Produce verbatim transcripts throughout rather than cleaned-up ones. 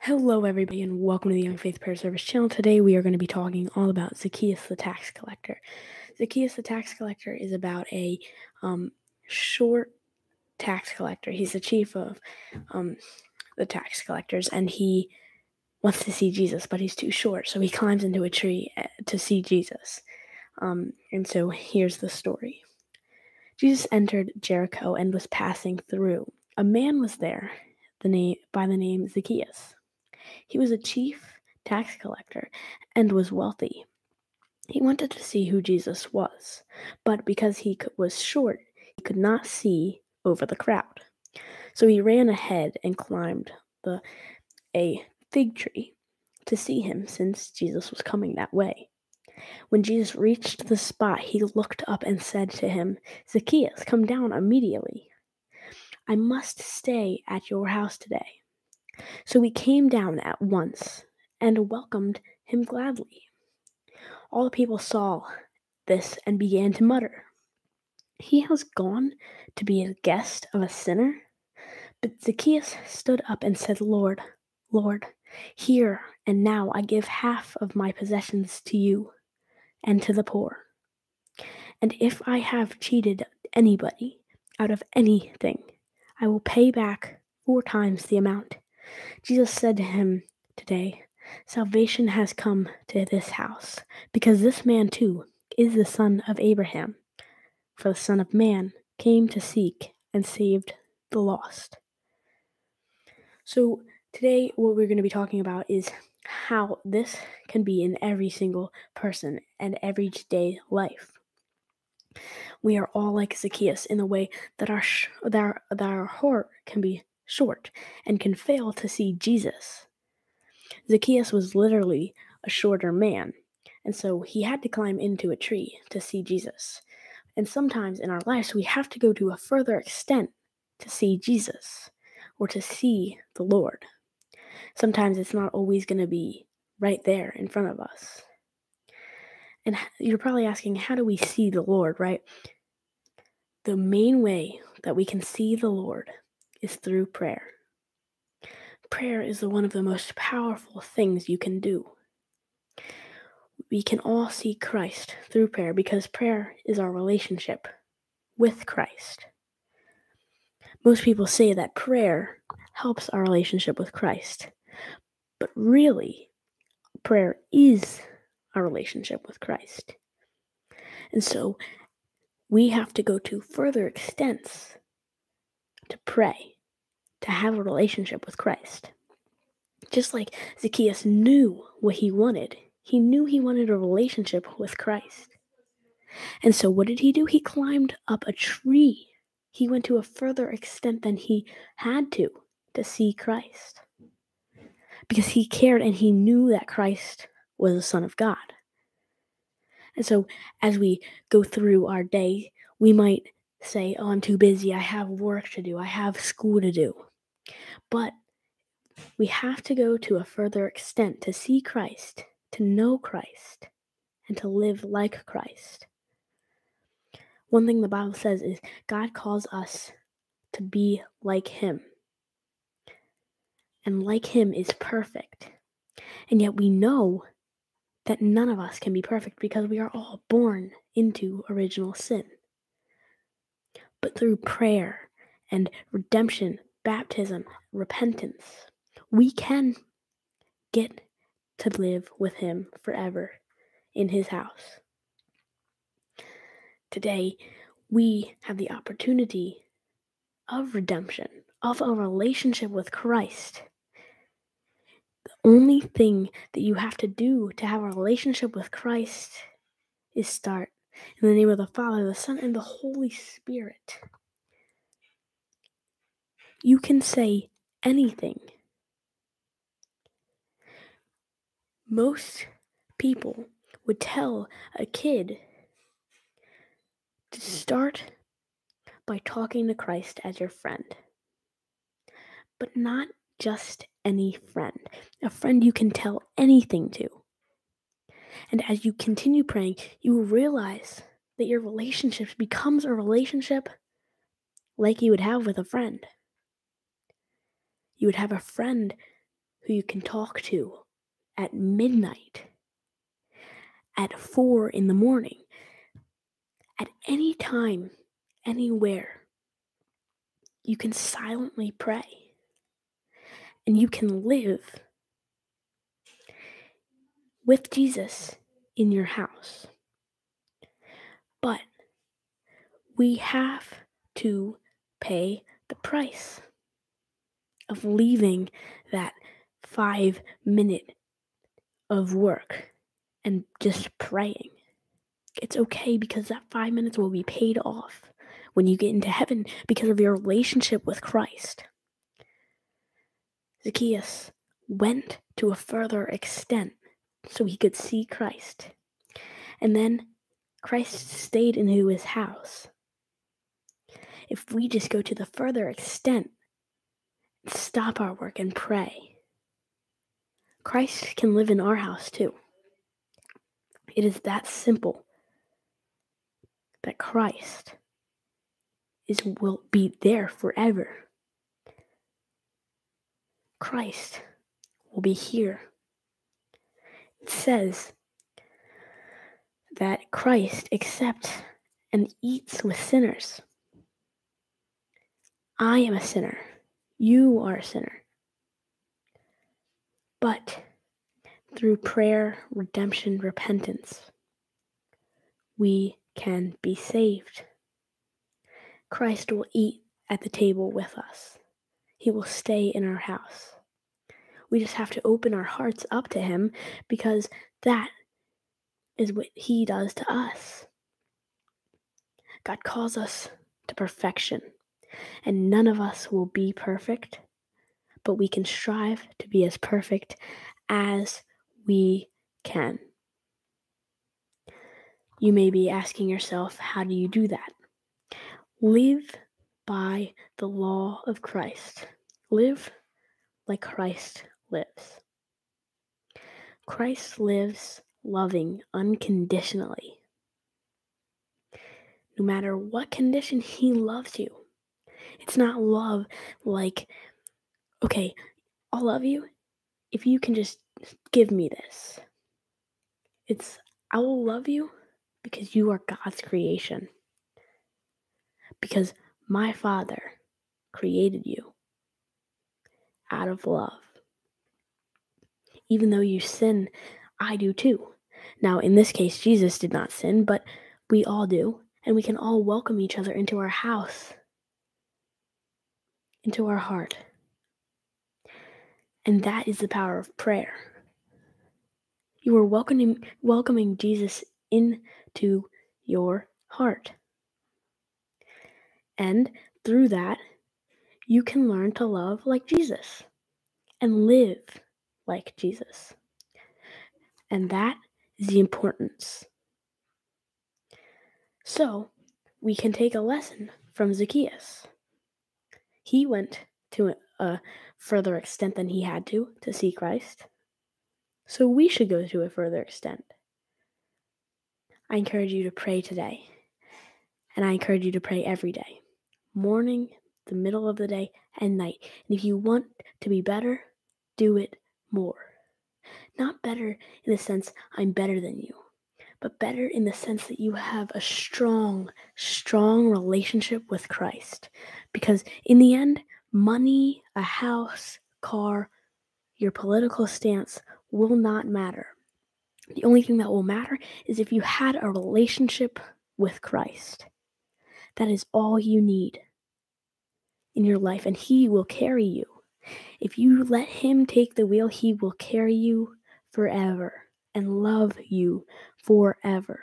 Hello, everybody, and welcome to the Young Faith Prayer Service channel. Today, we are going to be talking all about Zacchaeus the tax collector. Zacchaeus the tax collector is about a um, short tax collector. He's the chief of um, the tax collectors, and he wants to see Jesus, but he's too short, so he climbs into a tree to see Jesus. Um, and so, here's the story. Jesus entered Jericho and was passing through. A man was there, the name by the name Zacchaeus. He was a chief tax collector and was wealthy. He wanted to see who Jesus was, but because he was short, he could not see over the crowd. So he ran ahead and climbed the a fig tree to see him, since Jesus was coming that way. When Jesus reached the spot, he looked up and said to him, "Zacchaeus, come down immediately. I must stay at your house today." So he came down at once and welcomed him gladly. All the people saw this and began to mutter, "He has gone to be a guest of a sinner?" But Zacchaeus stood up and said, "Lord, Lord, here and now I give half of my possessions to you and to the poor. And if I have cheated anybody out of anything, I will pay back four times the amount." Jesus said to him, "Today, salvation has come to this house, because this man too is the son of Abraham. For the Son of Man came to seek and saved the lost." So today, what we're going to be talking about is how this can be in every single person and everyday life. We are all like Zacchaeus in the way that our, sh- that our, that our heart can be short and can fail to see Jesus. Zacchaeus was literally a shorter man, and so he had to climb into a tree to see Jesus. And sometimes in our lives, we have to go to a further extent to see Jesus or to see the Lord. Sometimes it's not always going to be right there in front of us. And you're probably asking, how do we see the Lord, right? The main way that we can see the Lord is through prayer. Prayer is one of the most powerful things you can do. We can all see Christ through prayer because prayer is our relationship with Christ. Most people say that prayer helps our relationship with Christ, but really, prayer is our relationship with Christ. And so we have to go to further extents to pray, to have a relationship with Christ. Just like Zacchaeus knew what he wanted, he knew he wanted a relationship with Christ. And so what did he do? He climbed up a tree. He went to a further extent than he had to to see Christ, because he cared and he knew that Christ was the Son of God. And so as we go through our day, we might say, "Oh, I'm too busy. I have work to do. I have school to do." But we have to go to a further extent to see Christ, to know Christ, and to live like Christ. One thing the Bible says is God calls us to be like Him. And like Him is perfect. And yet we know that none of us can be perfect because we are all born into original sin. But through prayer and redemption, baptism, repentance, we can get to live with Him forever in His house. Today, we have the opportunity of redemption, of a relationship with Christ. The only thing that you have to do to have a relationship with Christ is start in the name of the Father, the Son, and the Holy Spirit. You can say anything. Most people would tell a kid to start by talking to Christ as your friend. But not just any friend. A friend you can tell anything to. And as you continue praying, you will realize that your relationship becomes a relationship like you would have with a friend. You would have a friend who you can talk to at midnight, at four in the morning, at any time, anywhere. You can silently pray, and you can live with Jesus in your house. But we have to pay the price of leaving that five minute of work and just praying. It's okay, because that five minutes will be paid off when you get into heaven because of your relationship with Christ. Zacchaeus went to a further extent so he could see Christ. And then Christ stayed into his house. If we just go to the further extent, stop our work and pray, Christ can live in our house too. It is that simple, that Christ is will be there forever. Christ will be here. It says that Christ accepts and eats with sinners. I am a sinner. You are a sinner. But through prayer, redemption, repentance, we can be saved. Christ will eat at the table with us. He will stay in our house. We just have to open our hearts up to him, because that is what he does to us. God calls us to perfection, and none of us will be perfect, but we can strive to be as perfect as we can. You may be asking yourself, how do you do that? Live by the law of Christ. Live like Christ lives. Christ lives loving unconditionally. No matter what condition, he loves you. It's not love like, okay, I'll love you if you can just give me this. It's, I will love you because you are God's creation. Because my Father created you out of love. Even though you sin, I do too. Now, in this case, Jesus did not sin, but we all do. And we can all welcome each other into our house, into our heart. And that is the power of prayer. You are welcoming, welcoming Jesus into your heart. And through that, you can learn to love like Jesus and live like Jesus. And that is the importance. So, we can take a lesson from Zacchaeus. He went to a further extent than he had to to see Christ. So we should go to a further extent. I encourage you to pray today. And I encourage you to pray every day. Morning, the middle of the day, and night. And if you want to be better, do it more. Not better in the sense I'm better than you, but better in the sense that you have a strong, strong relationship with Christ. Because in the end, money, a house, car, your political stance will not matter. The only thing that will matter is if you had a relationship with Christ. That is all you need in your life, and he will carry you. If you let him take the wheel, he will carry you forever and love you forever.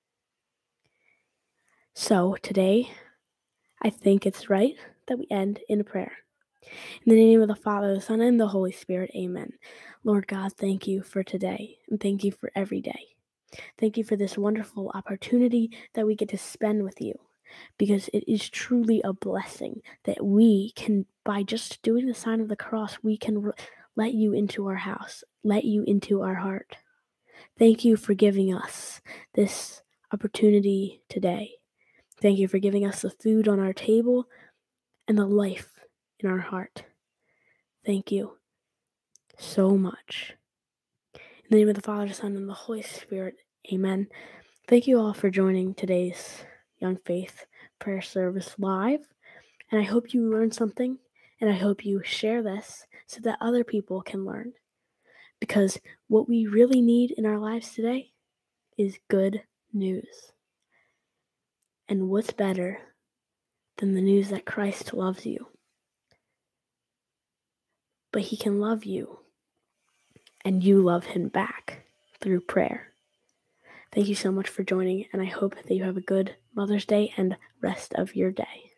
So today, I think it's right that we end in a prayer. In the name of the Father, the Son, and the Holy Spirit, amen. Lord God, thank you for today, and thank you for every day. Thank you for this wonderful opportunity that we get to spend with you, because it is truly a blessing that we can, by just doing the sign of the cross, we can re- let you into our house, let you into our heart. Thank you for giving us this opportunity today. Thank you for giving us the food on our table and the life in our heart. Thank you. so much. In the name of the Father, the Son, and the Holy Spirit, amen. Thank you all for joining today's Young Faith prayer service live. And I hope you learned something, and I hope you share this so that other people can learn. Because what we really need in our lives today is good news. And what's better than the news that Christ loves you? But he can love you, and you love him back through prayer. Thank you so much for joining, and I hope that you have a good Mother's Day and rest of your day.